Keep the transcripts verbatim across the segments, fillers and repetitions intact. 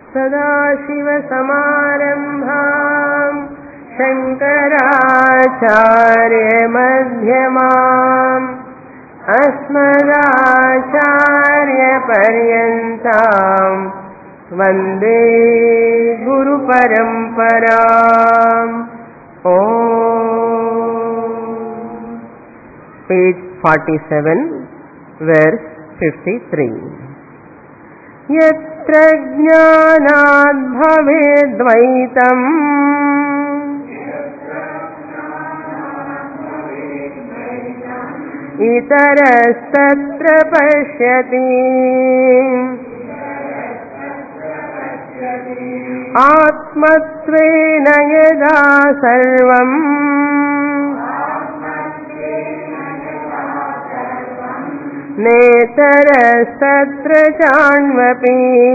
सदाशिवसमारम्भाम् शङ्कराचार्यमध्यमाम् अस्मदाचार्यपर्यन्ताम् वन्दे गुरुपरम्पराम्. Page forty-seven, verse fifty-three. यत्र ज्ञानाद् भवेद्वैतम् इतरस्तत्र पश्यति आत्मत्वेन यदा सर्वम् नेतरस्तत्र चान्वपि.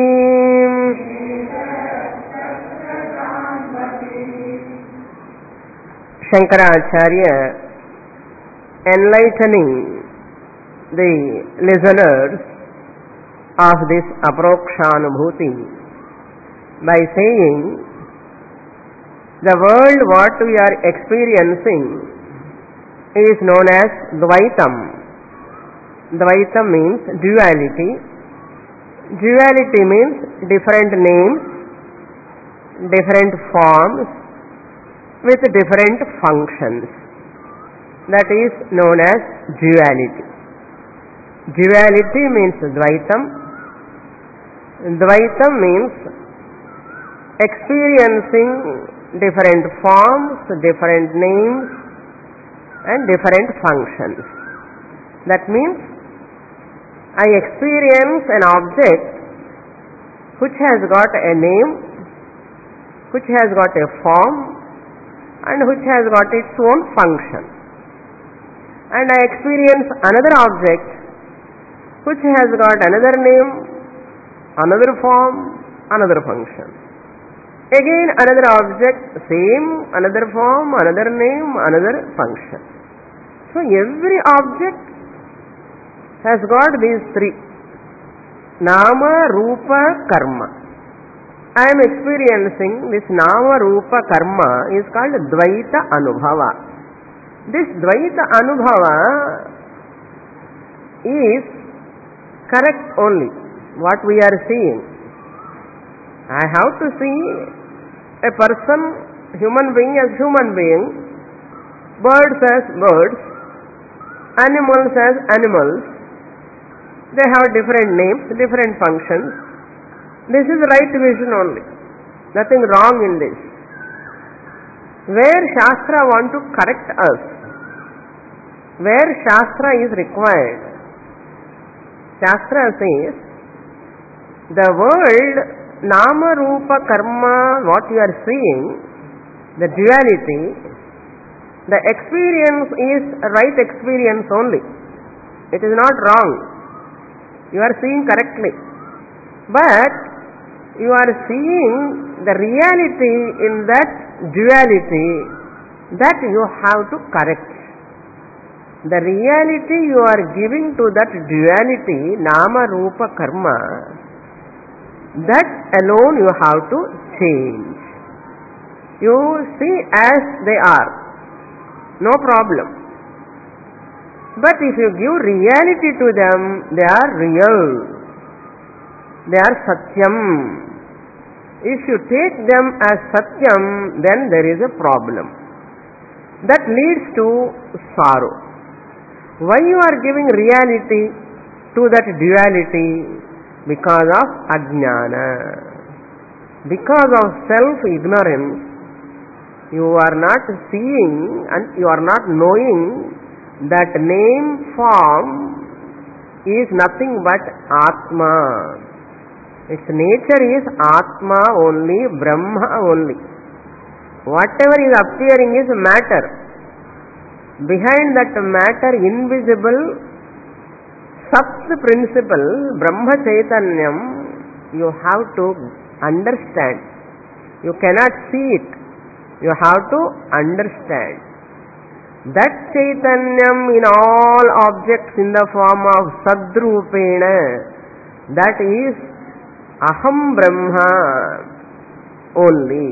Shankaracharya enlightening the listeners of this aprokshanubhuti by saying, the world what we are experiencing is known as Dvaitam. Dvaitam means duality. Duality means different names, different forms with different functions. That is known as duality. Duality means Dvaitam. Dvaitam means experiencing different forms, different names and different functions. That means I experience an object which has got a name, which has got a form and which has got its own function. And I experience another object which has got another name, another form, another function. Again another object, same, another form, another name, another function. So every object has got these three: Nama, Rupa, Karma. I am experiencing this Nama, Rupa, Karma is called Dvaita Anubhava. This Dvaita Anubhava is correct only, what we are seeing. I have to see a person, human being as human being, birds as birds, animals as animals. They have different names, different functions. This is right vision only. Nothing wrong in this. Where Shastra want to correct us, where Shastra is required, Shastra says, the world, Nama, Rupa, Karma, what you are seeing, the duality, the experience is right experience only. It is not wrong. You are seeing correctly. But you are seeing the reality in that duality, that you have to correct. The reality you are giving to that duality, Nama, Rupa, Karma, that alone you have to change. You see as they are, no problem. But if you give reality to them, they are real. They are Satyam. If you take them as Satyam, then there is a problem. That leads to sorrow. Why you are giving reality to that duality? Because of Ajnana. Because of self-ignorance, you are not seeing and you are not knowing that name form is nothing but Atma. Its nature is Atma only, Brahma only. Whatever is appearing is matter. Behind that matter, invisible Sat principle, Brahma Chaitanyam, you have to understand. You cannot see it. You have to understand. That Chaitanyam in all objects in the form of Sadrupena, that is Aham Brahma only.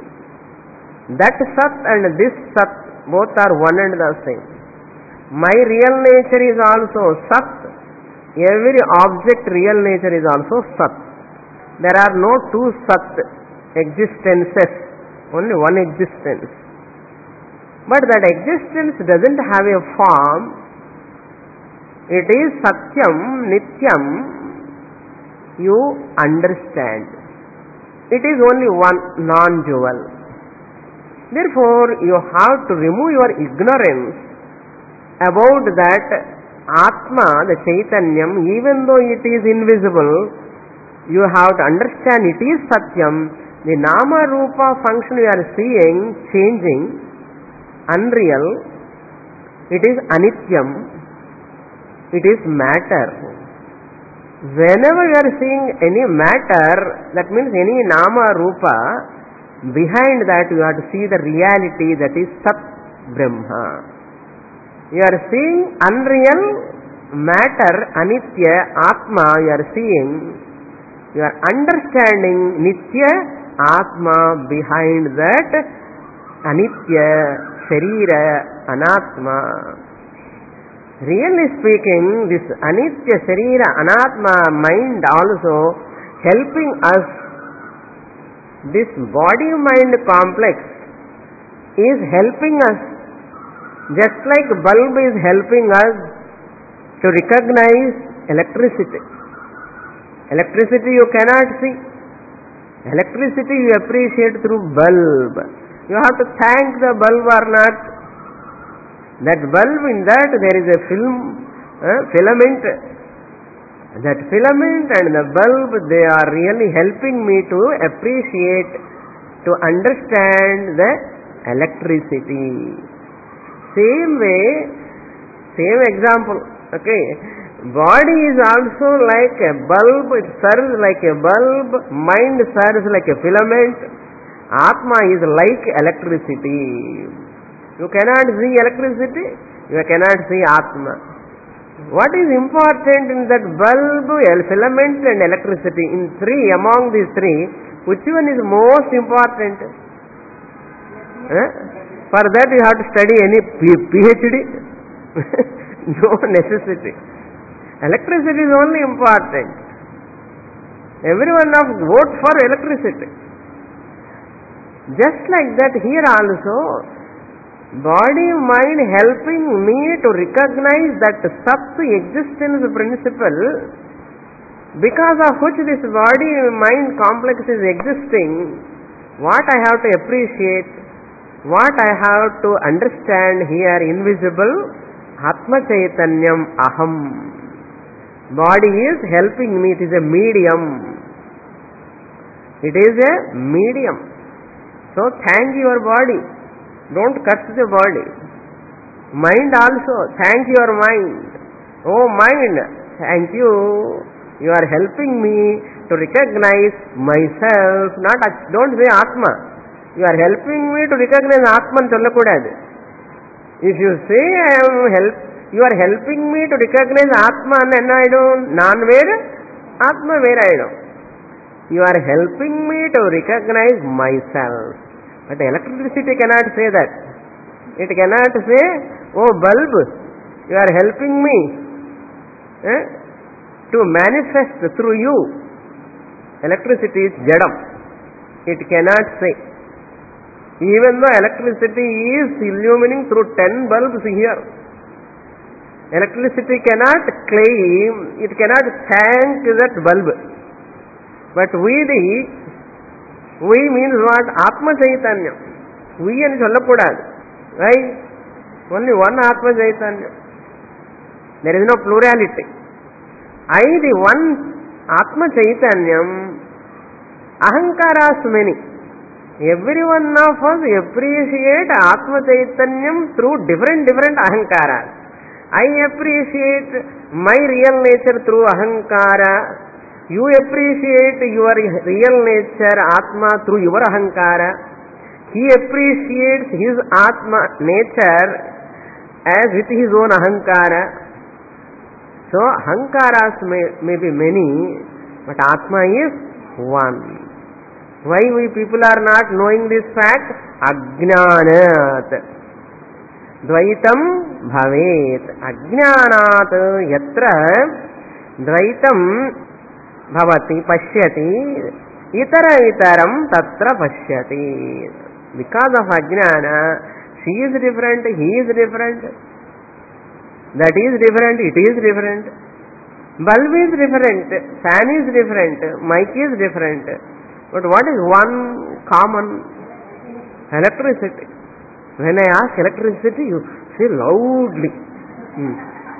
That Sat and this Sat both are one and the same. My real nature is also Sat. Every object real nature is also Sat. There are no two Sat existences, only one existence. But that existence doesn't have a form. It is Satyam, Nityam. You understand. It is only one, non-dual. Therefore, you have to remove your ignorance about that Atma, the Chaitanyam, even though it is invisible. You have to understand it is Satyam. The Nama Rupa function you are seeing, changing, unreal, it is Anityam, it is matter. Whenever you are seeing any matter, that means any Nama Rupa, behind that you have to see the reality, that is Sat Brahma. You are seeing unreal matter, Anitya, Atma, you are seeing. You are understanding Nitya, Atma behind that Anitya, Sharira, Anatma. Really speaking, this Anitya, Sharira, Anatma mind also helping us. This body-mind complex is helping us, just like bulb is helping us to recognize electricity. Electricity you cannot see. Electricity you appreciate through bulb. You have to thank the bulb or not. That bulb, in that there is a film, uh, filament. That filament and the bulb, they are really helping me to appreciate, to understand the electricity. Same way, same example, okay. Body is also like a bulb, it serves like a bulb, mind serves like a filament, Atma is like electricity. You cannot see electricity, you cannot see Atma. What is important in that bulb, filament and electricity? In three, among these three, which one is most important? Eh? For that you have to study any PhD? No necessity. Electricity is only important. Everyone of vote for electricity. Just like that here also, body mind helping me to recognize that Sat existence principle, because of which this body mind complex is existing. What I have to appreciate, what I have to understand here, invisible Atma Chaitanyam Aham. Body is helping me, it is a medium. It is a medium. So thank your body. Don't curse the body. Mind also, thank your mind. Oh mind, thank you. You are helping me to recognize myself. Not, don't say Atma. You are helping me to recognize Atman sollakudadu. If you say I am help, you are helping me to recognize Atma and I don't, non where, Atma where I don't. You are helping me to recognize myself. But electricity cannot say that. It cannot say, oh bulb, you are helping me eh, to manifest through you. Electricity is jadam. It cannot say. Even though electricity is illuminating through ten bulbs here, electricity cannot claim, it cannot thank that bulb. But we the, we means what? Atma Chaitanya. We and sollakudadu. Right? Only one Atma Chaitanya. There is no plurality. I, the one Atma Chaitanyam, Ahankaras many. Every one of us appreciate Atma Chaitanyam through different different Ahankaras. I appreciate my real nature through Ahankara. You appreciate your real nature, Atma, through your Ahankara. He appreciates his Atma nature as with his own Ahankara. So, Ahankaras may, may be many, but Atma is one. Why we people are not knowing this fact? Ajnanat. Dvaitam bhavet. Ajnanat yatra dvaitam bhavati pashyati itara itaram tatra pashyati. Because of ajnana, she is different, he is different, that is different, it is different. Bulb is different, fan is different, mic is different. But what is one common? Electricity. When I ask electricity, you say loudly. Hmm.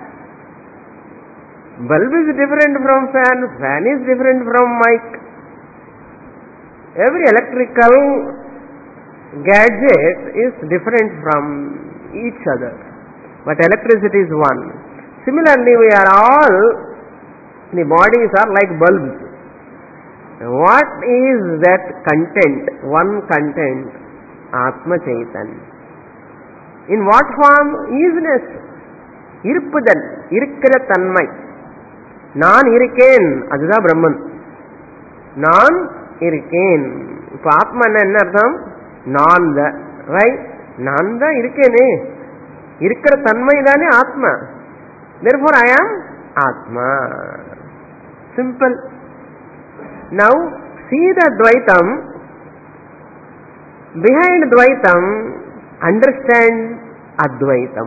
Bulb is different from fan, fan is different from mic. Every electrical gadget is different from each other. But electricity is one. Similarly, we are all, the bodies are like bulbs. What is that content? One content, Atma Chaitanya. In what form? Isness. Irpudan, irkira tanmai. Naan irken, adudha Brahman. Naan irken. Ipo Atma enna artham? Naan da. Right? Naan da irkene. Irkira tanmai dane Atma. Therefore I am Atma. Simple. Now see the Dvaitam. Behind Dvaitam, understand Advaitam.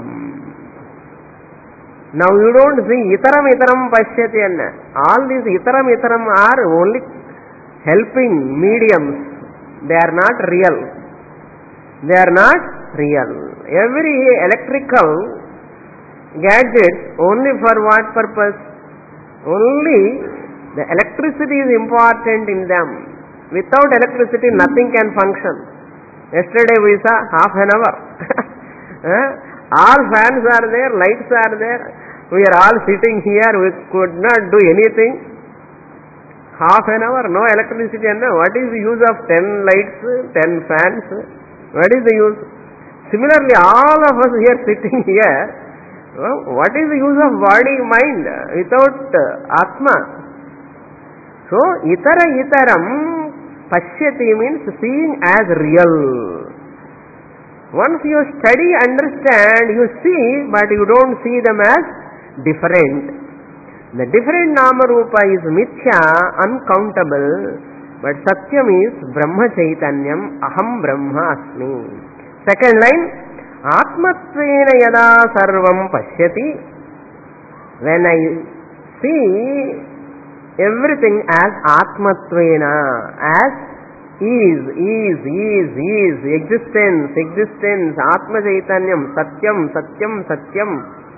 Now you don't see Itaram Itaram Pashyati anna. All these Itaram Itaram are only helping mediums. They are not real. They are not real. Every electrical gadget, only for what purpose? Only the electricity is important in them. Without electricity, nothing can function. Yesterday we saw half an hour. All fans are there, lights are there. We are all sitting here. We could not do anything. Half an hour, no electricity. What is the use of ten lights, ten fans? What is the use? Similarly, all of us here sitting here, what is the use of body, mind without Atma? So, itara itaram pashyati means seeing as real. Once you study, understand, you see, but you don't see them as different. The different nama rupa is mithya, uncountable, but satyam is Brahma Chaitanyam, aham Brahma asmi. Second line, atmatvena yada sarvam pashyati. When I see everything as atmatvena, as is, is, is, is, existence, existence, Atma Chaitanyam, Satyam, Satyam, Satyam.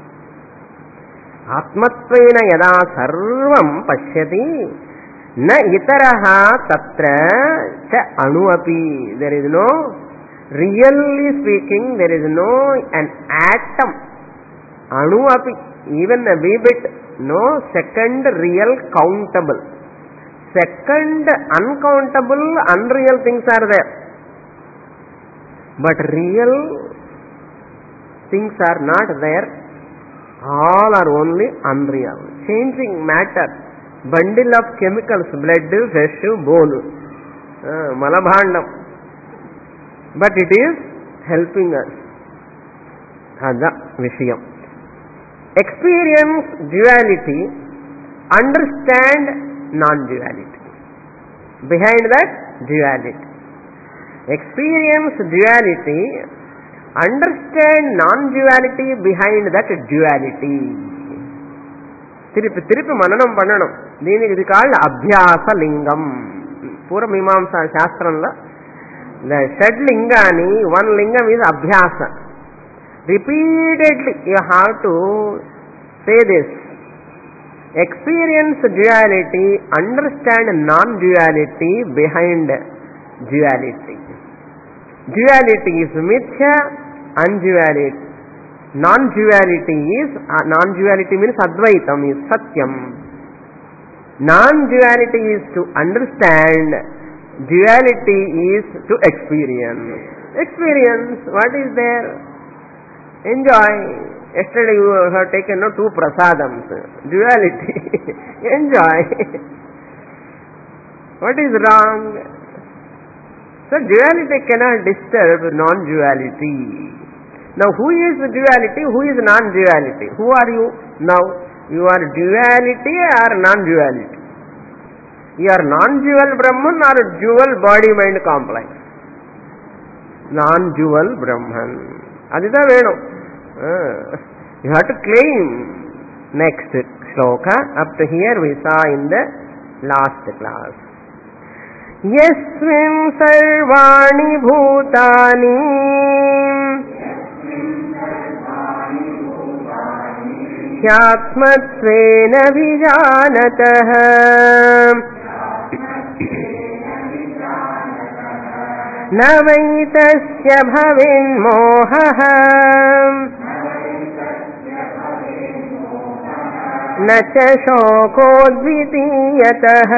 Atmatvena yada sarvam pashyati, na itaraha tatra cha anuapi. There is no, really speaking, there is no an atom, anuapi, even a wee bit, no second real countable. Second uncountable, unreal things are there. But real things are not there. All are only unreal. Changing matter. Bundle of chemicals, blood, flesh, bone, uh, malabhandam. But it is helping us. Hadha vishayam. Experience duality, understand non-duality. Behind that, duality. Experience duality, understand non-duality behind that duality. Tiripi tiripi mananam pananam. Deeniki idi called abhyasa lingam. Pura mimamsa shastranla, the shed lingani, one lingam is abhyasa. Repeatedly you have to say this. Experience duality, understand non-duality behind duality. Duality is mithya, unduality. Non-duality is, uh, non-duality means advaitam, is satyam. Non-duality is to understand, duality is to experience. Experience, what is there? Enjoy. Yesterday you have taken no, two prasadams. Duality. Enjoy. What is wrong? So duality cannot disturb non-duality. Now who is duality, who is non-duality? Who are you now? You are duality or non-duality? You are non-dual Brahman or dual body-mind complex? Non-dual Brahman. Adida Venu. You have to claim. Next shloka. Up to here we saw in the last class. Yasmin sarvani bhutani hyatmatvena vijanatah na vaitasya bhavin mohah na cha shoko dvitiyatah.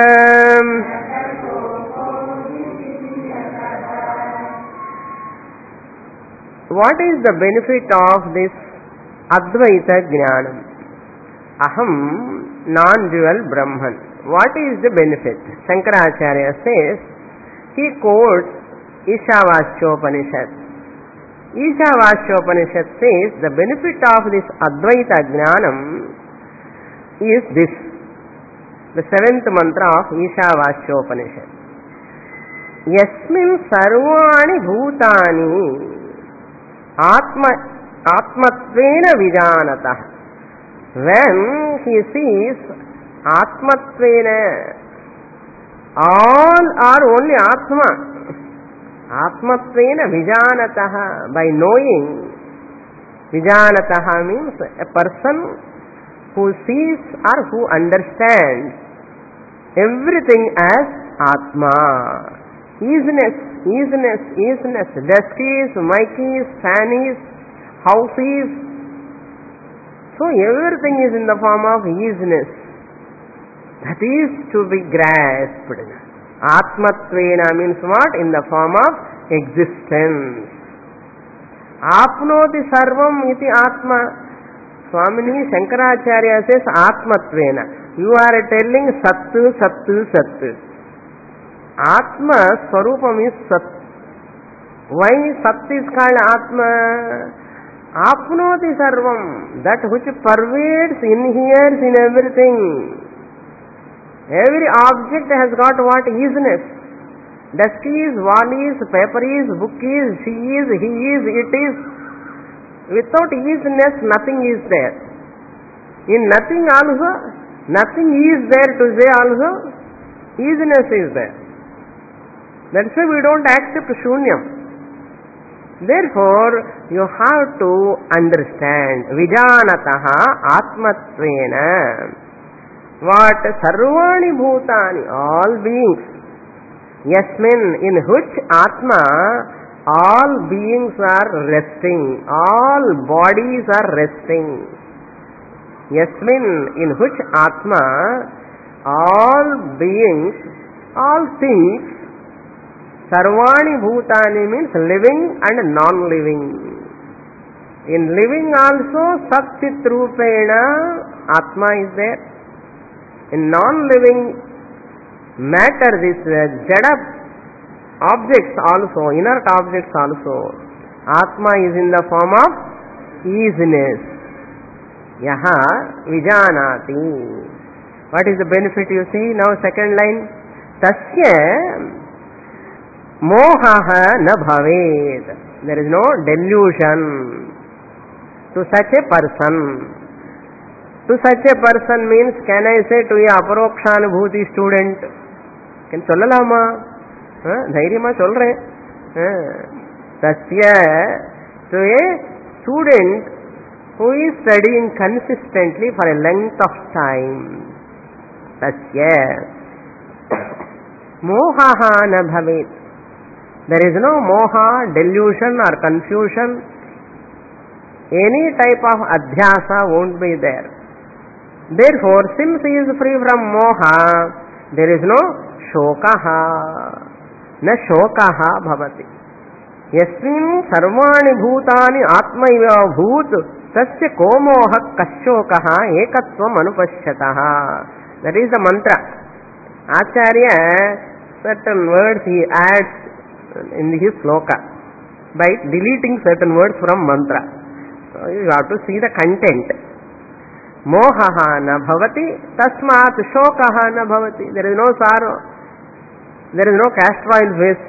What is the benefit of this Advaita Jnanam? Aham non-dual Brahman. What is the benefit? Shankaracharya says, he quotes Ishavasyopanishad. Ishavasyopanishad says the benefit of this Advaita Jnanam is this, the seventh mantra of Ishavasyopanishad. Yasmin sarvani bhutani Atma, Atmatvena Vijanatah. When he sees Atmatvena, all are only Atma. Atmatvena Vijanatah. By knowing, Vijanatah means a person who sees or who understands everything as Atma. Easiness, easiness, easiness, desks, mickeys, fannies, houses. So everything is in the form of easiness. That is to be grasped. Atmatvena means what? In the form of existence. Apnoti sarvam iti atma. Swamini Shankaracharya says Atmatvena. You are telling Sattu, Sattu, Sattu. Atma Swarupam is Sat. Why Sat is called Atma? Apnoti Sarvam, that which pervades, inheres in everything. Every object has got what? Easiness. Desk is, wall is, paper is, book is, she is, he is, it is. Without easiness, nothing is there. In nothing also, nothing is there to say also, easiness is there. That's why we don't accept shunyam. Therefore, you have to understand Vijanataha Atmatvena. What? Sarvani Bhutani, all beings. Yasmin, in which Atma, all beings are resting, all bodies are resting. Yasmin, in which Atma, all beings, all things, Sarvani Bhutani means living and non-living. In living also, Sat-Chit Rupena, Atma is there. In non-living matter, this uh, Jada objects also, inert objects also, Atma is in the form of easiness. Yaha Vijanati. What is the benefit you see? Now second line. Tasya Mohaha na bhaved. There is no delusion to such a person. To such a person means, can I say to a aparokshanubhuti student? Can sollalama? Dhairima solre. Tasya, to a student who is studying consistently for a length of time. Tasya mohaha na bhaved. There is no moha, delusion or confusion. Any type of adhyasa won't be there. Therefore, since he is free from moha, there is no shokaha. Na shokaha bhavati. Yasmin sarvani bhutani atma iva bhut tasya komoha kashokaha ekatvam anupashyataha. That is the mantra. Acharya, certain words he adds in his sloka by deleting certain words from mantra. So you have to see the content. Mohaha na bhavati, tasmat shokaha na bhavati. There is no sorrow. There is no castor oil face.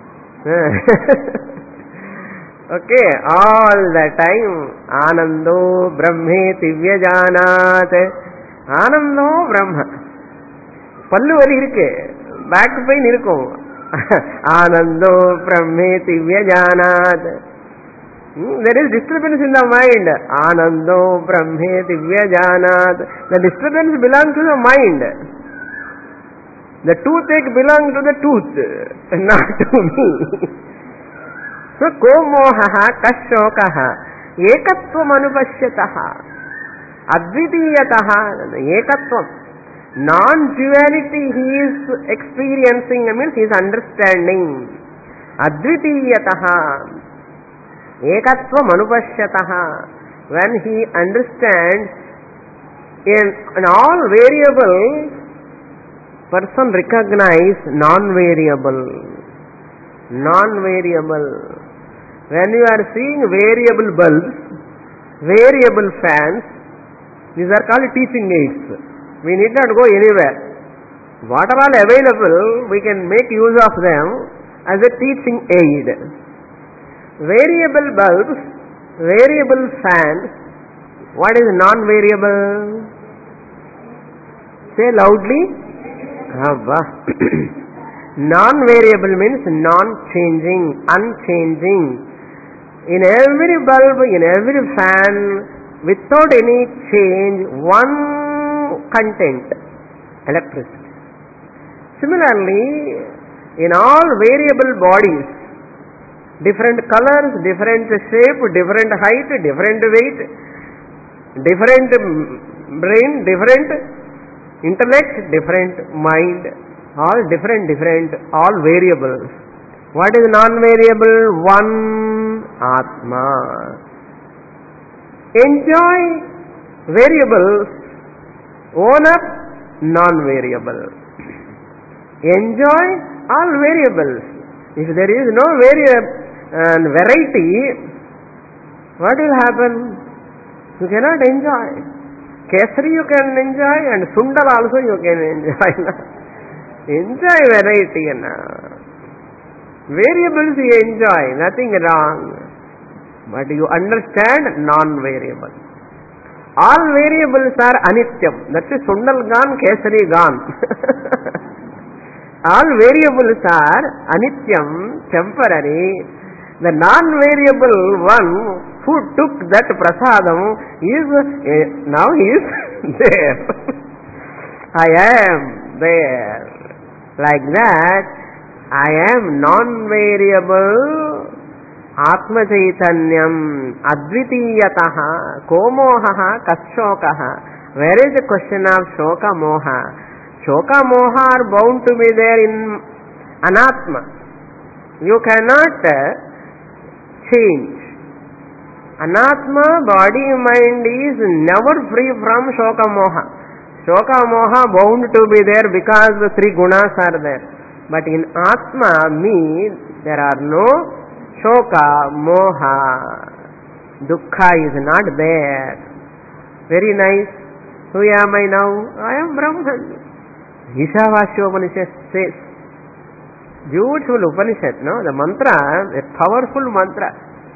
Okay, all the time. Anando brahmeti vyajanat. Anando brahma. Pallu vali irukke. Back pain irukkum. Anando brahmeti vyajanat. There is disturbance in the mind. Anando brahmeti vyajanat. The disturbance belongs to the mind. The toothache belongs to the tooth, not to me. So, ko mohaha kashokaha ekatvam anupashyataha advitiyataha ekatvam. Non-duality he is experiencing, means he is understanding. Advitiyataha ekatvam anupashyataha. When he understands in, in all variables, person recognize non-variable. Non-variable. When you are seeing variable bulbs, variable fans, these are called teaching aids. We need not go anywhere. What are all available, we can make use of them as a teaching aid. Variable bulbs, variable fans, what is non-variable? Say loudly. Non-variable means non-changing, unchanging. In every bulb, in every fan, without any change, one content, electricity. Similarly, in all variable bodies, different colors, different shape, different height, different weight, different brain, different intellect, different mind, all different, different, all variables. What is non-variable? One Atma. Enjoy variables, own up non-variable. Enjoy all variables. If there is no vari- uh, variety, what will happen? You cannot enjoy. Kesari you can enjoy and Sundal also you can enjoy. Enjoy variety. Variables you enjoy, nothing wrong. But you understand non-variable. All variables are anityam. That is Sundal gone, Kesari gone. All variables are anityam, temporary. The non-variable one who took that prasadam is, uh, now he is there. I am there. Like that, I am non-variable, Atma Chaitanyam, Advitiyataha, Komohaha, Kashokaha. Where is the question of Shoka Moha? Shoka Moha are bound to be there in Anatma. You cannot uh, change. Anatma, body, mind is never free from Shoka Moha. Shoka Moha bound to be there because the three gunas are there. But in Atma, me, there are no Shoka, Moha. Dukkha is not there. Very nice. Who am I now? I am Brahman. Ishavasyopanishad says. Beautiful Upanishad, no? The mantra, a powerful mantra.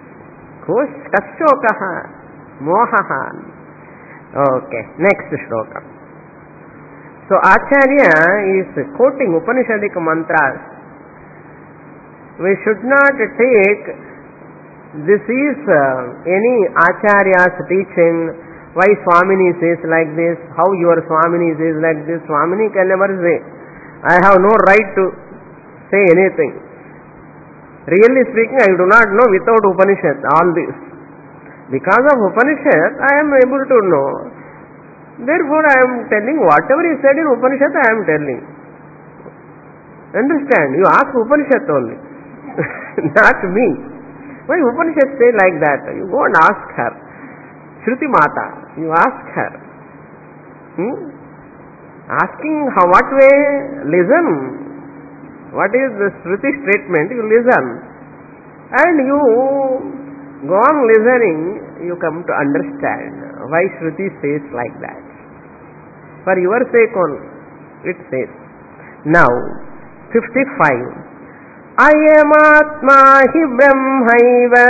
Kashokaha, Mohaha. Okay, next shloka. So Acharya is quoting Upanishadic mantras. We should not take this is uh, any Acharya's teaching, why Swamini says like this, how your Swamini says like this. Swamini can never say, I have no right to say anything. Really speaking, I do not know without Upanishad all this. Because of Upanishad, I am able to know. Therefore, I am telling whatever is said in Upanishad, I am telling. Understand? You ask Upanishad only, not me. Why Upanishad say like that? You go and ask her. Shruti Mata, you ask her. Hmm? Asking how what way? Listen. What is the Shruti statement? You listen. And you go on listening, you come to understand why Shruti says like that. For your sake only, it says. Now, fifty-five. Ayamatma hi brahmaiva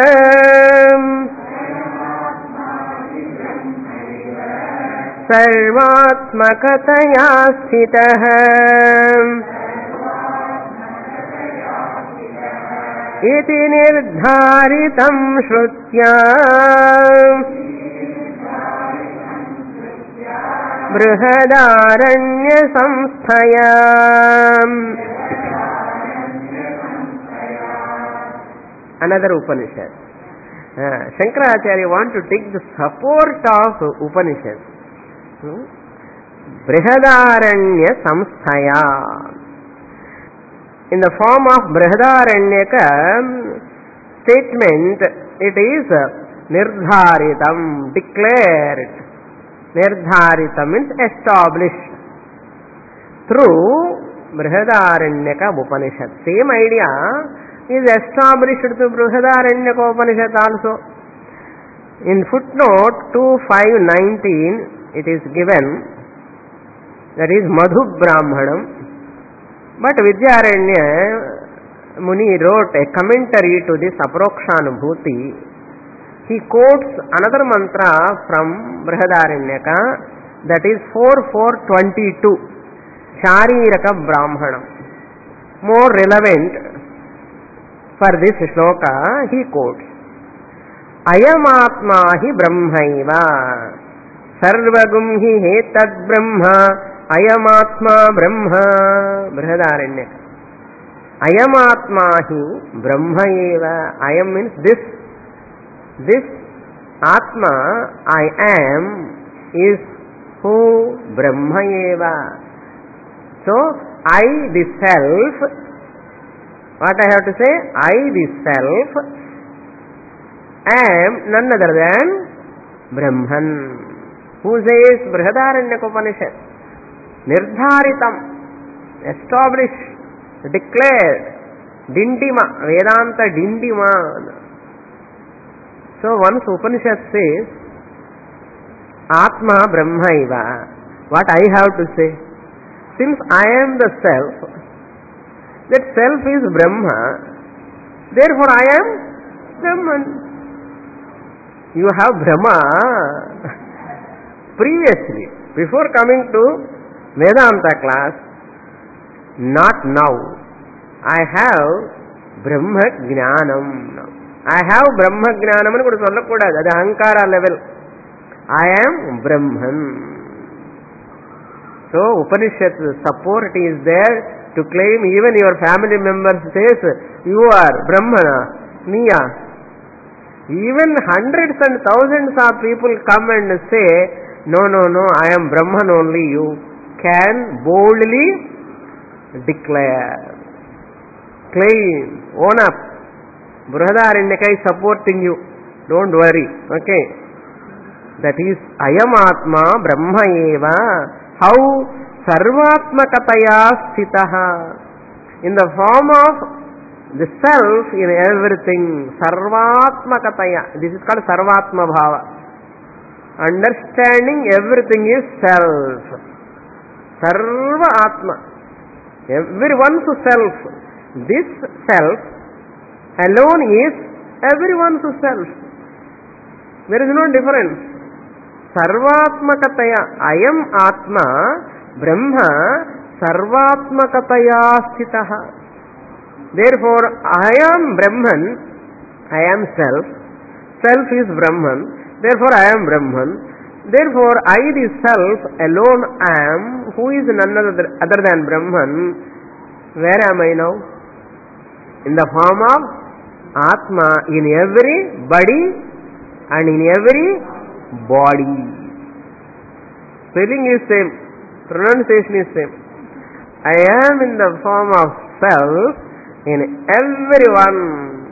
sarvatmakataya sthitah iti nirdharitam shrutya brihadaranya samsthaya. Another Upanishad. Uh, Shankaracharya want to take the support of Upanishad. Hmm? Brihadaranya samsthaya. In the form of Brihadaranyaka statement, it is nirdharitam, declared. Nirdharitam means established through Brihadaranyaka Upanishad. Same idea is established through Brihadaranyaka Upanishad also. In footnote twenty-five nineteen, it is given, that is Madhu Brahmanam. But Vidyaranya Muni wrote a commentary to this Aprokshanubhuti. He quotes another mantra from Brihadaranyaka, that is forty-four twenty-two, Shariraka Brahmanam. More relevant for this shloka, he quotes, Ayamatma hi brahmaiva sarvagum hi hetad brahma Ayamatma Brahma. Brihadaranyaka. Ayamatma hi Brahma eva. Ayam means this. This Atma, I am, is who? Brahma eva. So, I, the self, what I have to say? I, the self, am none other than Brahman. Who says Brihadaranyaka Upanishad? Nirdharitam, established, declared, Dindima, Vedanta Dindima. So once Upanishad says, Atma Brahmaiva, what I have to say? Since I am the self, that self is Brahma, therefore I am Brahman. You have Brahma previously, before coming to Vedanta class, not now. I have Brahma Jnanam now. I have Brahma Jnanam and sollakudadu. Adu ahankara level. I am Brahman. So Upanishad support is there to claim. Even your family members says, you are Brahmana, Niya. Even hundreds and thousands of people come and say, no, no, no, I am Brahman only. You can boldly declare, claim, own up. Brihadaranyaka is supporting you. Don't worry. Okay. That is Ayamatma Brahma eva. How? Sarvatmakataya sthitaha. In the form of the self in everything. Sarvatmakataya. This is called Sarvatma Bhava. Understanding everything is self. Sarva Atma. Everyone's self. This self alone is everyone's self. There is no difference. Sarvatmakataya. I am Atma, Brahma, Sarvatmakataya sthitaha. Therefore, I am Brahman, I am self. Self is Brahman. Therefore, I am Brahman. Therefore, I the self alone am, who is none other, other than Brahman. Where am I now? In the form of Atma in every body and in every body. Spelling is same, pronunciation is same. I am in the form of self in everyone.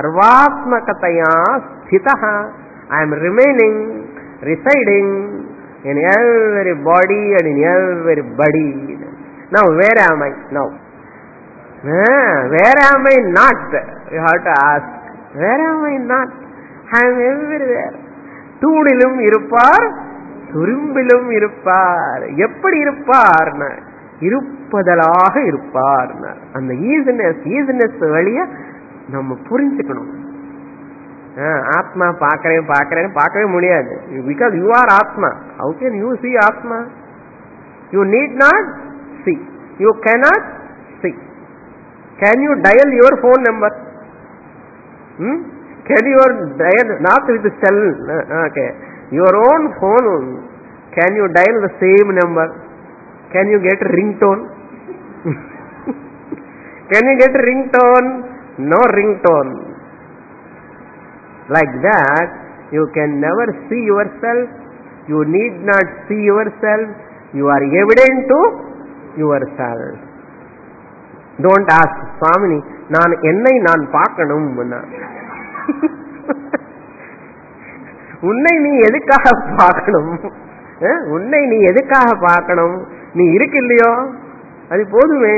Sarvatmakataya sthitaha. I am remaining, residing in every body and in every body. Now where am I now? Ah, where am I not? You have to ask. Where am I not? I am everywhere. தூணிலும் இருப்பார், துரும்பிலும் இருப்பார். எப்படி இருப்பார்? இருப்பதலாக இருப்பார். அந்த easiness easiness வழியா நம்ம புரிஞ்சுக்கணும். ஆத்மா பார்க்கறேன் பார்க்கறேன் பார்க்கவே முடியாது. Because you are atma. How can you see atma? You need not see. You cannot see. Can you dial your phone number? Hmm? Can you dial not with the cell? Okay. Your own phone. Can you dial the same number? Can you get a ringtone? Can you get a ringtone? No ringtone. Like that, you can never see yourself. You need not see yourself. You are evident to yourself. Don't ask, Swamini, நான் என்னை நான் பார்க்கணும். உன்னை நீ எதுக்காக பார்க்கணும்? உன்னை நீ எதுக்காக பார்க்கணும்? நீ இருக்கு இல்லையோ, அது போதுமே.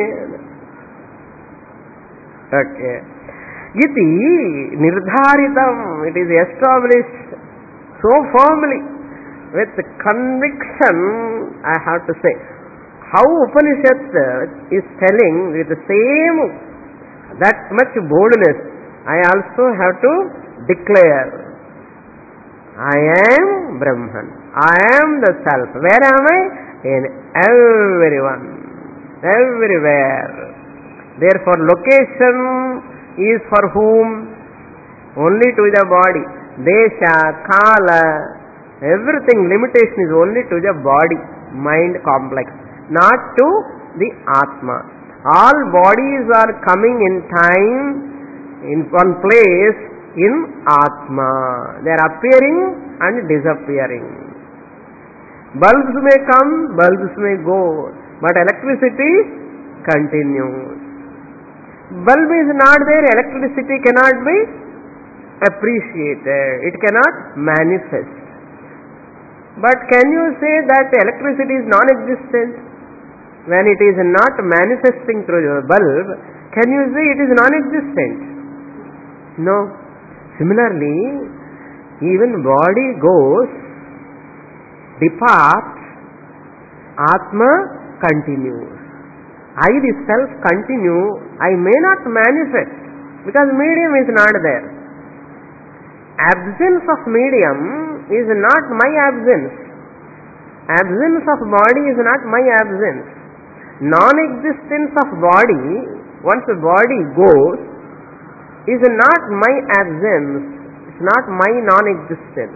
Okay. iti nirdharitam, it is established so firmly with conviction. I have to say how Upanishad is telling with the same that much boldness, I also have to declare, I am Brahman, I am the self. Where am I? In everyone, everywhere. Therefore location is for whom? Only to the body. Desha, Kala, everything limitation is only to the body, mind complex, not to the Atma. All bodies are coming in time, in one place, in Atma. They are appearing and disappearing. Bulbs may come, bulbs may go, but electricity continues. Bulb is not there, electricity cannot be appreciated, it cannot manifest. But can you say that electricity is non-existent? When it is not manifesting through your bulb, can you say it is non-existent? No. Similarly, even body goes, departs, Atma continues. I, the self, continue. I may not manifest because medium is not there. Absence of medium is not my absence. Absence of body is not my absence. Non-existence of body, once the body goes, is not my absence. It's not my non-existence.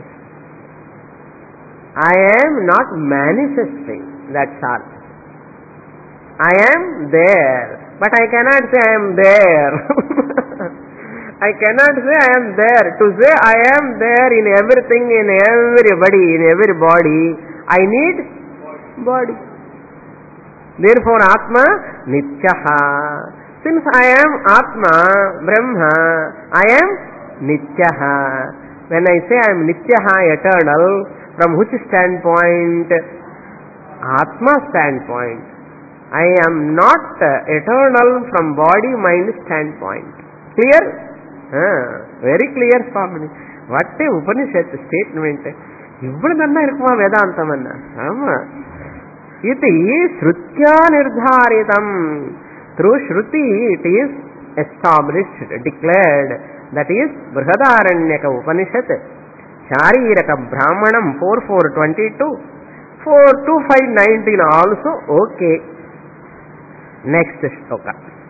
I am not manifesting. That's all. I am there, but I cannot say I am there. I cannot say I am there. To say I am there in everything, in everybody, in every body, I need body. Therefore Atma Nityaha. Since I am Atma, Brahma, I am Nityaha. When I say I am Nityaha, eternal, from which standpoint? Atma standpoint. I am not eternal from body mind standpoint. Clear? Ah, very clear, Swami. What a Upanishad statement. Ivvadu nanna irukuma Vedantam anna. Ama. Iti Shrutya nirdharitam. Through Shruti it is established, declared. That is Brihadaranyaka Upanishad. Shariraka Brahmanam four four twenty-two. four two five nineteen also okay. Next shloka.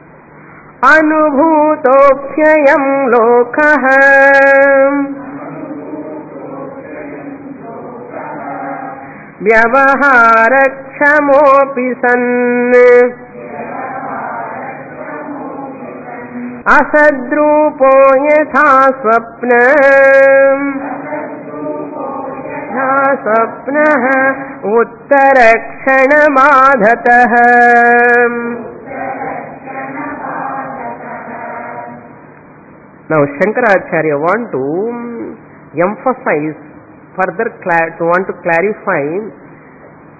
Anubhutophyayam lokah vyavaharakshamopi sann asadrupo yatha swapnam स्वप्नः उत्तरक्षणमाधतः. Now Shankaracharya want to emphasize further, to want to clarify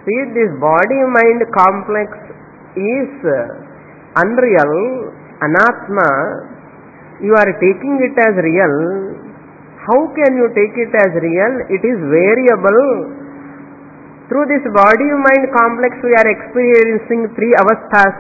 See, this body-mind complex is unreal, anatma. You are taking it as real. How can you take it as real? It is variable. Through this body-mind complex, we are experiencing three avasthas: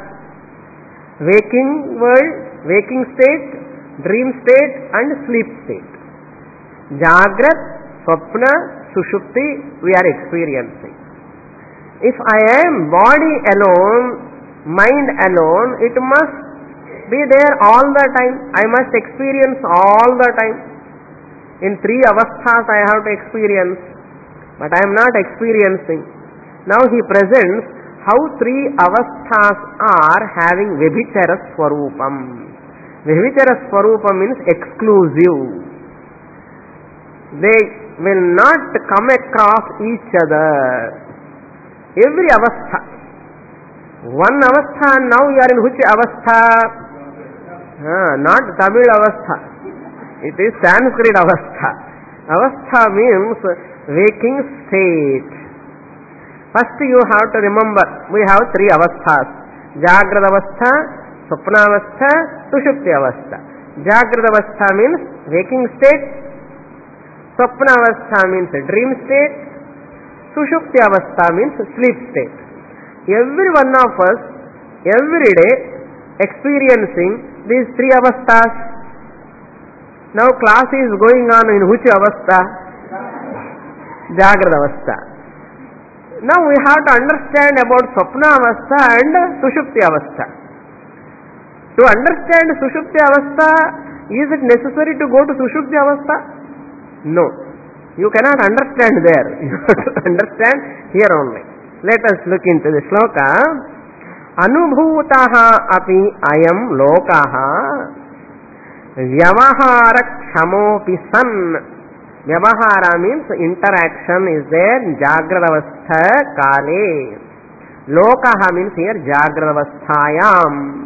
waking world, waking state, dream state, and sleep state. Jagrat, Swapna, Sushupti, we are experiencing. If I am body alone, mind alone, it must be there all the time. I must experience all the time. In three avasthas I have to experience, but I am not experiencing. Now he presents how three avasthas are having Vibhichara Swarupam. Vibhichara Swarupam means exclusive. They will not come across each other. Every avastha. One avastha, now you are in which avastha? Ah, not Tamil avastha. It is Sanskrit avastha. Avastha means waking state. First you have to remember, we have three avasthas. Jagrada avastha, Swapna avastha, Sushupti avastha. Jagrada avastha means waking state. Swapna avastha means dream state. Sushupti avastha means sleep state. Every one of us, every day, experiencing these three avasthas. Now class is going on in which avastha? Jagrada avastha. Now we have to understand about Swapna avastha and Sushupti avastha. To understand Sushupti avastha, is it necessary to go to Sushupti avastha? No. You cannot understand there. You have to understand here only. Let us look into the shloka. Anubhutaha api ayam lokaha vyavahara kshamopi san. Vyavahara means interaction is there in Jagrada avastha kale. Lokaha means here Jagrada avasthayam.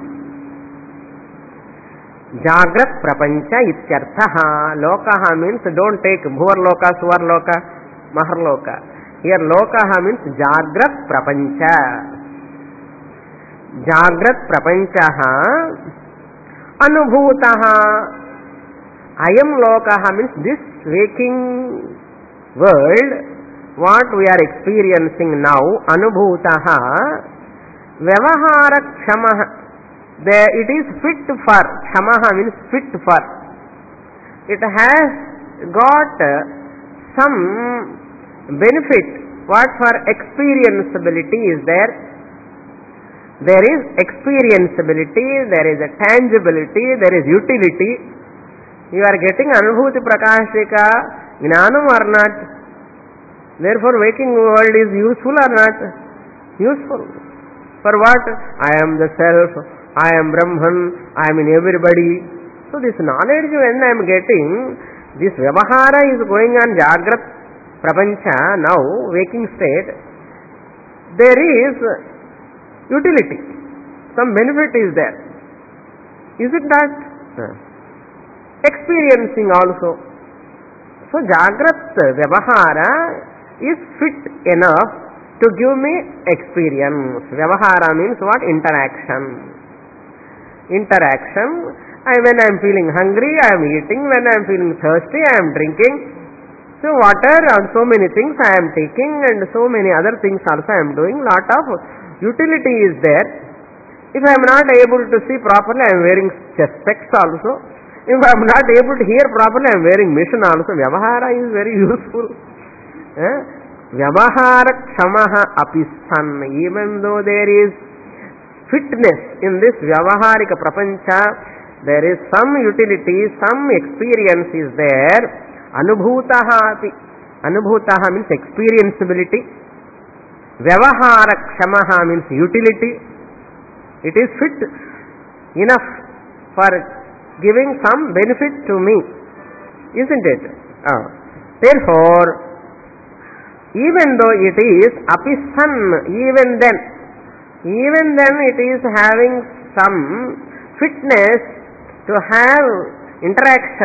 Jagrat prapancha ityarthaha. Lokaha means don't take bhuvarloka, suvarloka, maharloka. Here lokaha means Jagrat prapancha. Jagrat prapanchaha anubhutaha. Ayam lokaha means this waking world, what we are experiencing now, anubhutaha, vyavahara kshamaha. There it is fit for, kshamaha means fit for. It has got some benefit. What for experienceability is there? There is experienceability, there is a tangibility, there is utility. You are getting anubhuti prakashika, jnanam or not. Therefore waking world is useful or not? Useful. For what? I am the self, I am Brahman, I am in everybody. So this knowledge when I am getting, this vyavahara is going on Jagrat prapancha, now waking state, there is utility, some benefit is there. Is it that? Uh, experiencing also. So Jagrat vyavahara is fit enough to give me experience. Vyavahara means what? Interaction. Interaction. I, when I am feeling hungry, I am eating. When I am feeling thirsty, I am drinking. So water and so many things I am taking, and so many other things also I am doing. Lot of utility is there. If I am not able to see properly, I am wearing chest specs also. If I am not able to hear properly, I am wearing mission also. Vyavahara is very useful. Eh? Vyavahara kshamaha api san. Even though there is fitness in this vyavaharika prapancha, there is some utility, some experience is there. Anubhutaha api. Anubhutaha means experienceability. Vyavahara kshamaha means utility. It is fit enough for giving some benefit to me. Isn't it? Uh, therefore, even though it is apisan, even then, even then it is having some fitness to have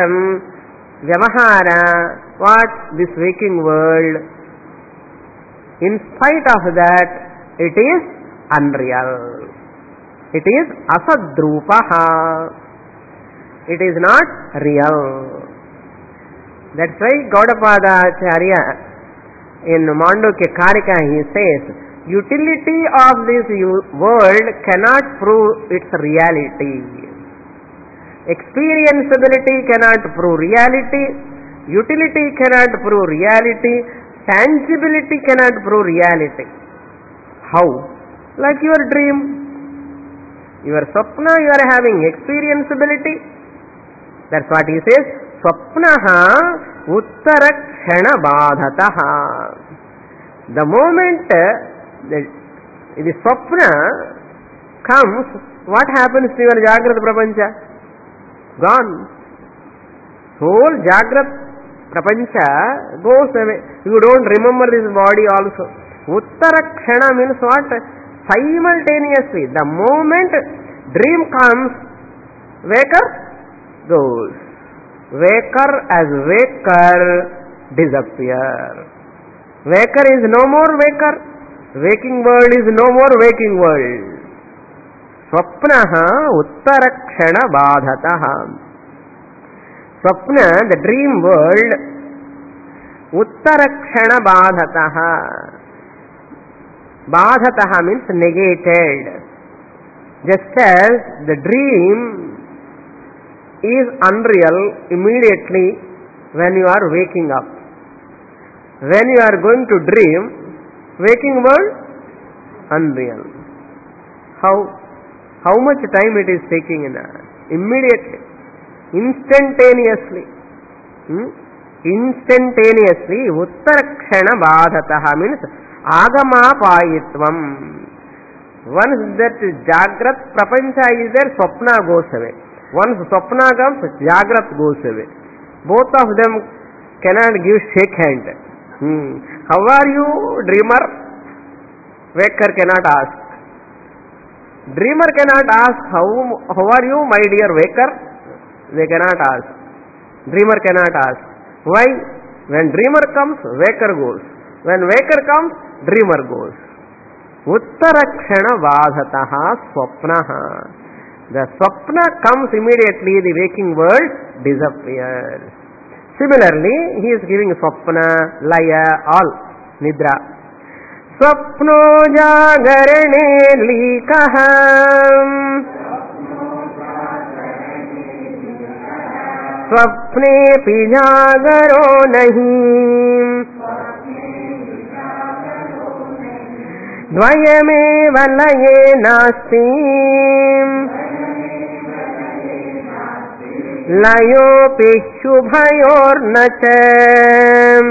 interaction, vyavahara, what? This waking world. In spite of that, it is unreal. It is asadrupaha. It is not real. That's why Gaudapada Acharya in Mandukya Karika he says, utility of this world cannot prove its reality. Experienceability cannot prove reality. Utility cannot prove reality. Tangibility cannot prove reality. How? Like your dream. Your swapna you are having experienceability. That's what he says. Swapnaha uttara kshana badhataha. The moment the, the swapna comes, what happens to your Jagrata Prapancha? Gone. Whole Jagrata Prapancha goes away. You don't remember this body also. Uttara kshana means what? Simultaneously. The moment dream comes, waker goes. Waker as waker disappear. Waker is no more waker. Waking world is no more waking world. Swapnaha uttara kshana badhataha. Swapna, the dream world, uttara kshana badhataha. Badhataha means negated. Just as the dream is unreal immediately when you are waking up. When you are going to dream, waking world, unreal. How? How much time it is taking in a, immediately, instantaneously. Hmm? Instantaneously, uttarakshana badhataha means agamapayitvam. Once that Jagrat Prapancha is there, Swapna goes away. Once Swapna comes, Jagrat goes away. Both of them cannot give shake hand. Hmm. How are you, dreamer? Waker cannot ask. Dreamer cannot ask, how, how are you, my dear waker? They cannot ask. Dreamer cannot ask. Why? When dreamer comes, waker goes. When waker comes, dreamer goes. Uttarakshana vadhataha swapnaha. The swapna comes immediately, the waking world disappears. Similarly, he is giving swapna, laya, all, nidra. Swapno jagarane likaha. Swapne pi jagaro nahi. Dvayameva laye nasti. Layopi shubhayor nacham.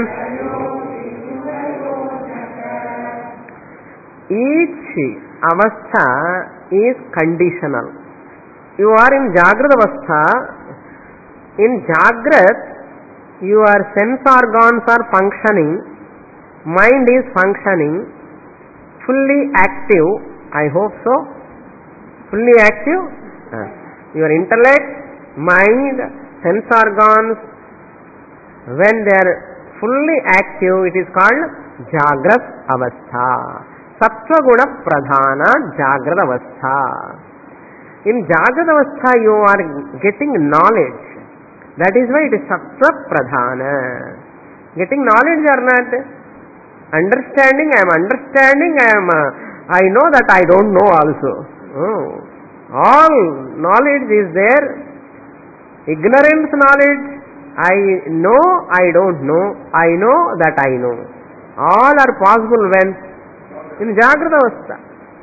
Each avastha is conditional. You are in Jagrata avastha. In Jagrat, your sense organs are functioning, mind is functioning, fully active. I hope so. Fully active. Uh, your intellect, mind, sense organs, when they are fully active, it is called Jagrat avastha. Sattva guna pradhana Jagrat avastha. In Jagrat avastha, you are getting knowledge. That is why it is Sattva pradhana. Getting knowledge or not? Understanding, I am understanding, I am, uh, I know that I don't know also. Oh. All knowledge is there. Ignorance knowledge, I know, I don't know, I know that I know. All are possible when? In Jagrata avastha.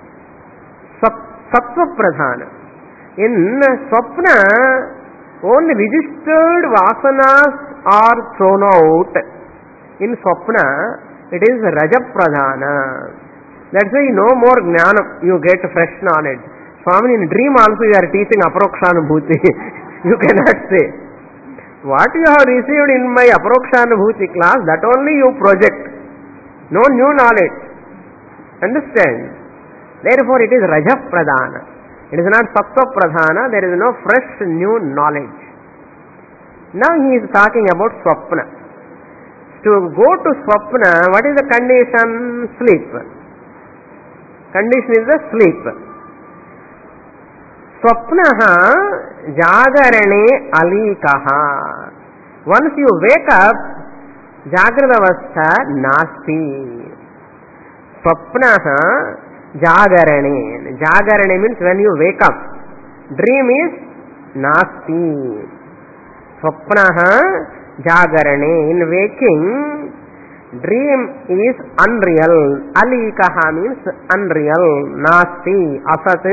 Sattva pradhana. In Swapna, only registered vasanas are thrown out. In Swapna, it is Rajapradhana. That's why no more Jnanam, you get fresh knowledge. Swami, in dream also you are teaching Aparokshanubhuti. You cannot say. What you have received in my Aparokshanubhuti class, that only you project. No new knowledge. Understand? Therefore it is Rajapradhana. It is not Sattva Pradhana, there is no fresh new knowledge. Now he is talking about Swapna. to go to swapna, what is the condition? Sleep. Condition is the sleep. Swapnaha jagarane alikaha. Once you wake up, jagrata avastha nasti. Swapnaha jagarane. Jagarane means when you wake up. Dream is nasti. Swapnaha jagarane. In waking, dream is unreal. Alikaha means unreal. Nasti. Asat.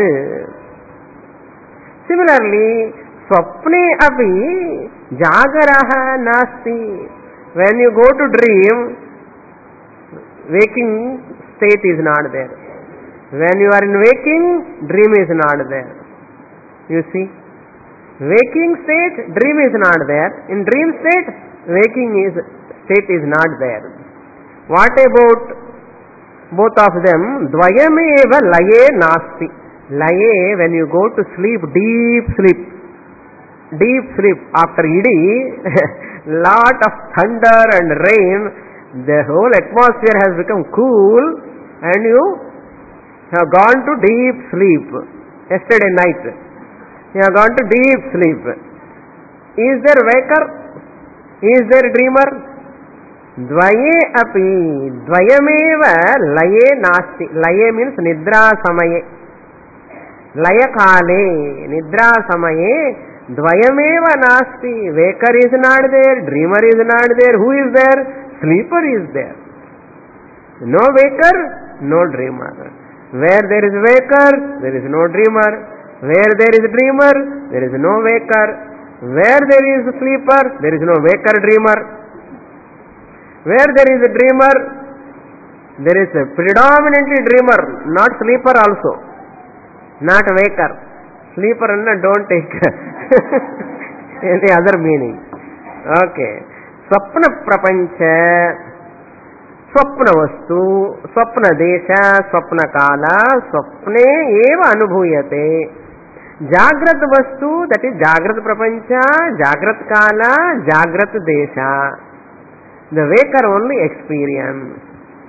Similarly, swapne api jagaraha nasti. When you go to dream, waking state is not there. When you are in waking, dream is not there. You see, waking state, dream is not there. In dream state, waking is state is not there. What about both of them? Dvayameva laye nasti. Laye, when you go to sleep, deep sleep. Deep sleep. After idi, lot of thunder and rain, the whole atmosphere has become cool and you have gone to deep sleep. Yesterday night, you have gone to deep sleep. Is there waker? Is there dreamer? Dvaye api, dvayameva laye nasti. Laye means nidra samaye. Laya kale, nidra samaye, dvayameva nasti. Waker is not there, dreamer is not there. Who is there? Sleeper is there. No waker, no dreamer. Where there is waker, there is no dreamer. Where there is dreamer, there is no waker. Where there is sleeper, there is no waker dreamer. Where there is a dreamer, there is a predominantly dreamer, not sleeper also, not waker. Sleeper and don't take any other meaning. Okay. Swapna prapancha, swapna vastu, swapna desha, swapna kala, swapne eva anubhuyate. Jagrat vastu, that is Jagrat prapancha, Jagrat kala, Jagrat desha. The waker only experience.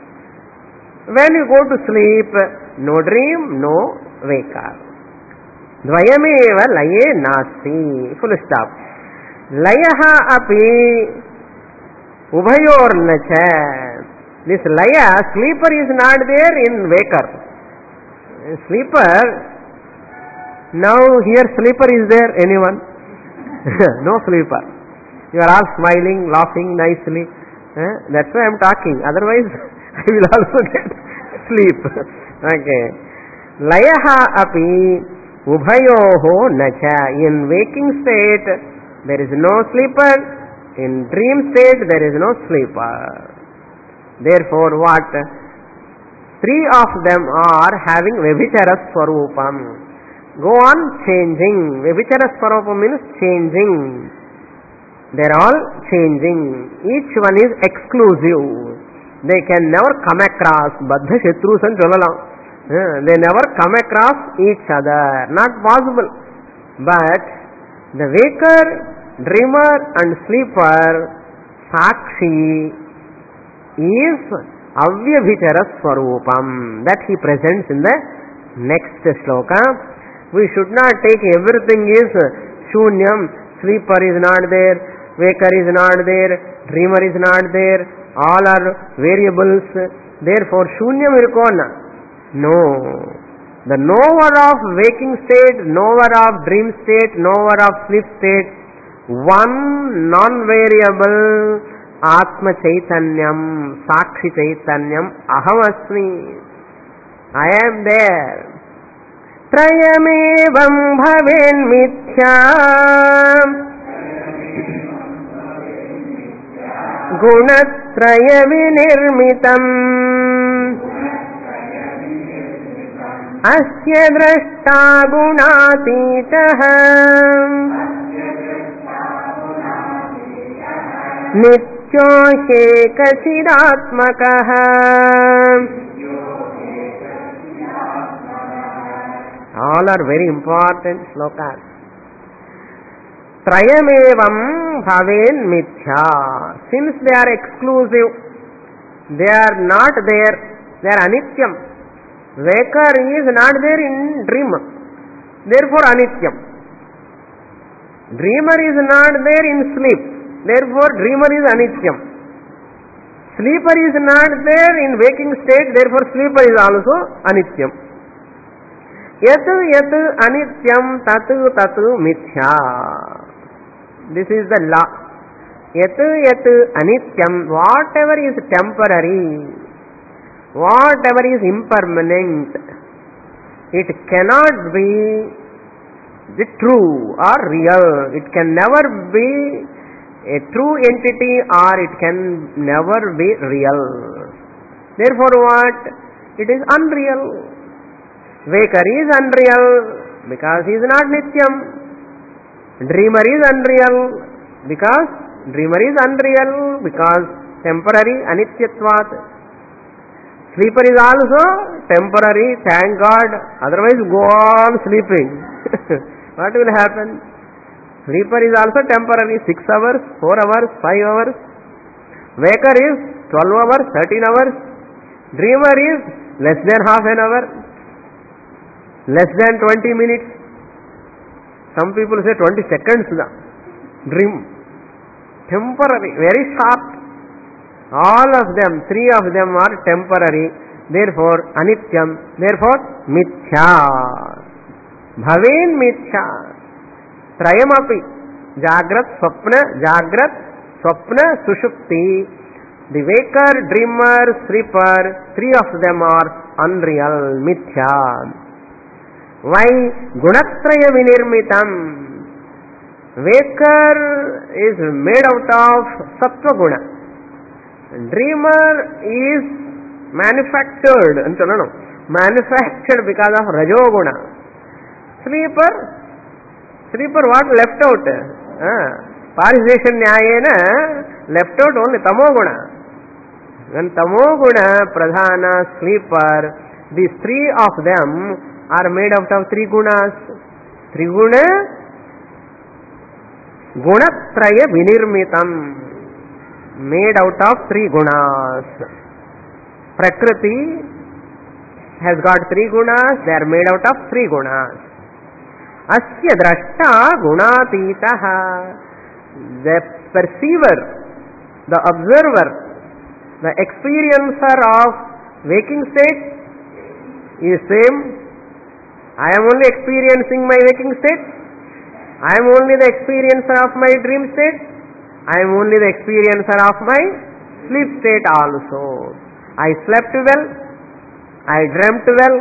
When you go to sleep, no dream, no waker. Dvayameva laye nasti. Full stop. Layaha api ubhayornacha. This laya, sleeper is not there in waker. Sleeper, now here sleeper is there, anyone? No sleeper. You are all smiling, laughing nicely. Eh? That's why I am talking. Otherwise, I will also get sleep. Okay. Layaha api ubhayoho nacha. In waking state, there is no sleeper. In dream state, there is no sleeper. Therefore, what? Three of them are having Vebhichara Swarupam. Go on changing. Vebhichara Swarupam means changing. They are all changing. Each one is exclusive. They can never come across. Baddha Shatrus and Jolalam. They never come across each other. Not possible. But the waker, dreamer and sleeper, Sakshi, is Avyabhichara Swarupam. That he presents in the next shloka. We should not take everything is Shunyam. Sleeper is not there. Waker is not there, dreamer is not there, all are variables, therefore shunyam irkona. No. The knower of waking state, knower of dream state, knower of sleep state, one non-variable Atma Chaitanyam, Sakshi Chaitanyam, Aham Asmi. I am there. Trayamevam bhaven mithya Gunatraya vinirmitam Asya drashta gunatitaha Nityo shekachidatmakaha. All are very important slokas. Trayamevam bhaven mithya. Since they are exclusive, they are not there, they are anityam. Waker is not there in dream, therefore anityam. Dreamer is not there in sleep, therefore dreamer is anityam. Sleeper is not there in waking state, therefore sleeper is also anityam. Yat yat anityam tatu tatu mithya. This is the law. Yat yat anityam, whatever is temporary, whatever is impermanent, it cannot be the true or real. It can never be a true entity or it can never be real. Therefore what? It is unreal. Waker is unreal because he is not nityam. Dreamer is unreal because dreamer is unreal because temporary anityatvat. Sleeper is also temporary, thank God, otherwise go on sleeping. What will happen? Sleeper is also temporary, six hours, four hours, five hours. Waker is twelve hours, thirteen hours. Dreamer is less than half an hour, less than twenty minutes. Some people say twenty seconds na dream. Temporary, very short. All of them, three of them are temporary. Therefore, anityam. Therefore, mithya. Bhaven mithya. Trayamapi. Jagrat, swapna, jagrat, swapna, sushupti. The waker, dreamer, sleeper, three of them are unreal, mithya. Why? Gunatraya vinirmitam. Waker is made out of sattva guna. Dreamer is manufactured, manufactured because of rajoguna. Sleeper, sleeper what left out? Parisation nyayena left out only tamoguna. When tamoguna, pradhana, sleeper, these three of them are made out of three gunas. Three guna, gunatraya vinirmitam, made out of three gunas. Prakriti has got three gunas, they are made out of three gunas. Asya drashta gunatitaha. The perceiver, the observer, the experiencer of waking state is same. I am only experiencing my waking state. I am only the experiencer of my dream state. I am only the experiencer of my sleep state also. I slept well. I dreamt well.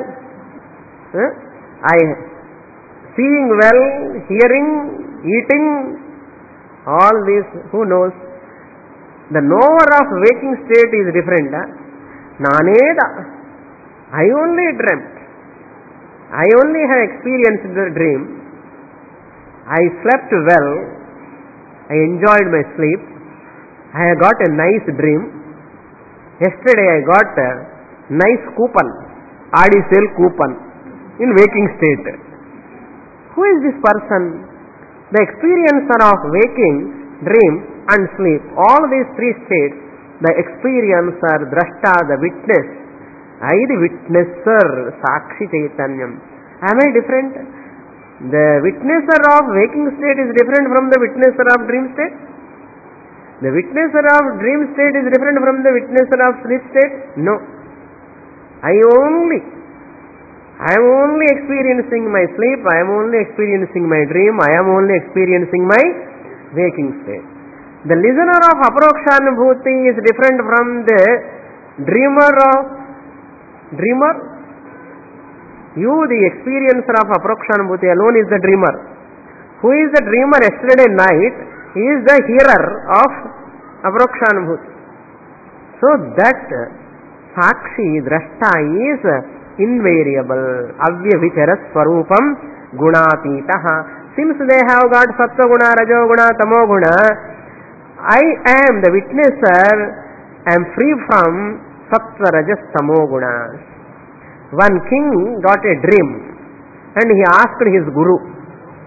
I seeing well, hearing, eating, all this, who knows? The knower of waking state is different. Naneda. I only dreamt. I only have experienced the dream. I slept well. I enjoyed my sleep. I got a nice dream. Yesterday I got a nice coupon, Adi sale coupon in waking state. Who is this person? The experiencer of waking, dream and sleep. All these three states, the experiencer, drashta, the witness. I the witnesser, Sakshi Chaitanyam. Am I different? The witnesser of waking state is different from the witnesser of dream state. The witnesser of dream state is different from the witnesser of sleep state. No. I only, I am only experiencing my sleep, I am only experiencing my dream, I am only experiencing my waking state. The listener of Aprokshanubhuti is different from the dreamer of dreamer. You, the experiencer of Aprokshanubhuti alone is the dreamer. Who is the dreamer yesterday night? He is the hearer of Aprokshanubhuti. So that Sakshi, Drashta is invariable. Avyavichara Swarupam Gunatitaha. Since they have got Sattva Guna, Rajo Guna, Tamo Guna, I am the witnesser, I am free from Sattva, Rajas, Tamo Gunas. One king got a dream and he asked his guru,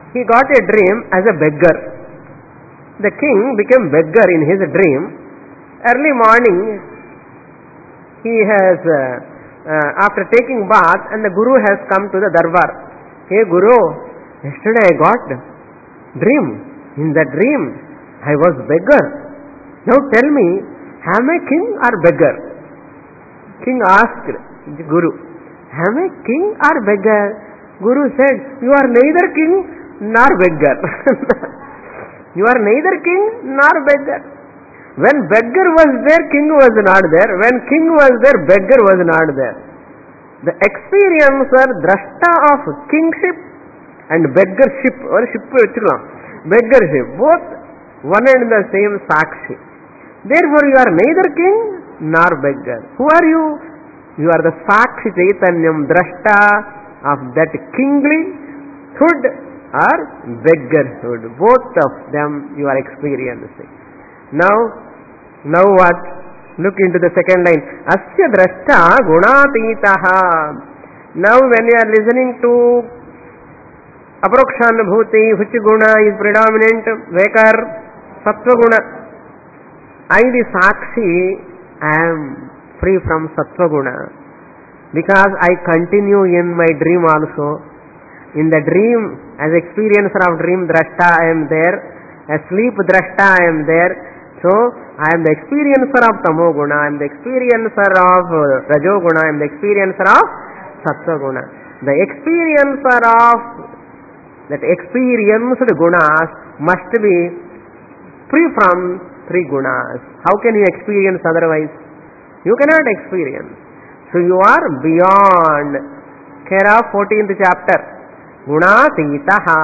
he got a dream as a beggar. The king became beggar in his dream. Early morning, he has, uh, uh, after taking bath, and the Guru has come to the darbar. Hey Guru, yesterday I got dream. In the dream, I was beggar. Now tell me, am I king or beggar? King asked the Guru, am I king or beggar? Guru said, you are neither king nor beggar. You are neither king nor beggar. When beggar was there, king was not there. When king was there, beggar was not there. The experiencer, drashta of kingship and beggarship, or ship, beggarship, both one and the same sakshi. Therefore, you are neither king nor beggar. Who are you? You are the sakshi chaitanyam, drashta of that kinglyhood or beggarhood. Both of them you are experiencing. Now, now what? Look into the second line. Asya drashta gunatitaha. Now when you are listening to aprokshanubhuti, which guna is predominant? Vekar, sattva guna. I the sakshi am free from sattva guna. Because I continue in my dream also. In the dream, as experiencer of dream drashta I am there. As sleep drashta I am there. So, I am the experiencer of tamoguna, I am the experiencer of rajoguna, I am the experiencer of sattva-guna. The experiencer of that experienced gunas must be free from three gunas. How can you experience otherwise? You cannot experience. So, you are beyond. Kera fourteenth chapter. Gunatitaha.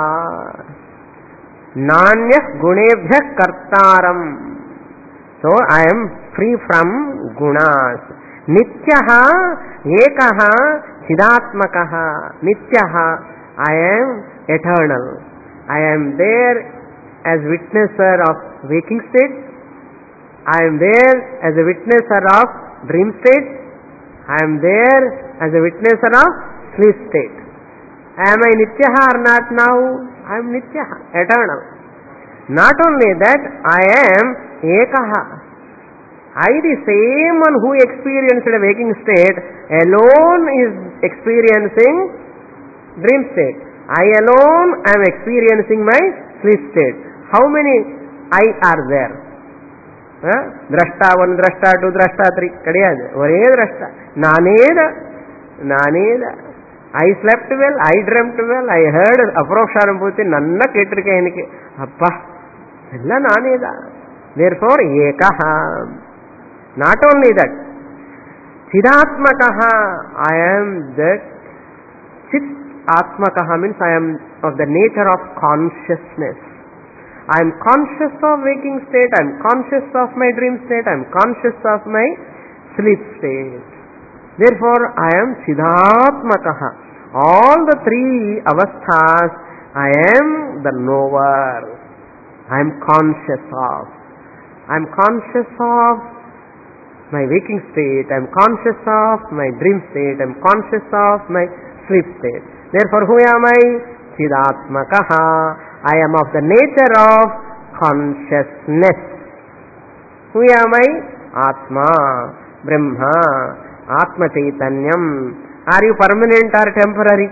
Nanya gunebhya kartaram. So, I am free from gunas. Nityaha, ekaha, chidatmakaha. Nityaha, I am eternal. I am there as witnesser of waking state. I am there as a witnesser of dream state. I am there as a witnesser of sleep state. Am I nityaha or not now? I am nityaha, eternal. Not only that, I am ekaha. I, the same one who experienced a waking state, alone is experiencing dream state. I alone am experiencing my sleep state. How many I are there? Huh? Drashta one, drashta two, drashta three. Kadiyadu. Ore drashta. Naneda. Naneda. I slept well, I dreamt well, I heard aprokshanubhuti, nanna ketirke enike. Appa. Ella naneda. Therefore, ekaha. Not only that, chidatmakaha, I am that. Chit atmakaha means I am of the nature of consciousness. I am conscious of waking state, I am conscious of my dream state, I am conscious of my sleep state. Therefore, I am chidatmakaha. All the three avasthas, I am the knower. I am conscious of. I am conscious of my waking state, I am conscious of my dream state, I am conscious of my sleep state. Therefore, who am I? Chidatmakaha. I am of the nature of consciousness. Who am I? Atma, Brahma, Atma Chaitanyam. Are you permanent or temporary?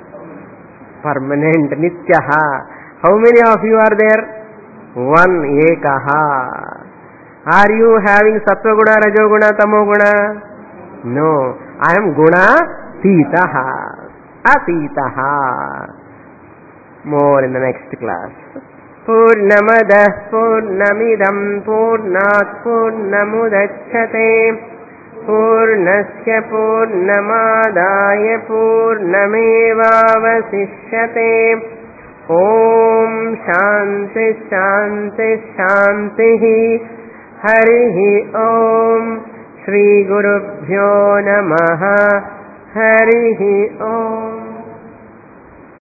Permanent, Nityaha. How many of you are there? One, Ekaha. Are you having sattva guna, rajoguna, tamoguna? No. I am guna titaha. Atitaha. More in the next class. Purnamadah Purnamidam Purnat Purnamudachyate Purnasya Purnamadaya Purnamevavasishyate. Om Shanti Shanti Shanti. Harihi Om. Shri Gurubhyo Namaha. Harihi Om.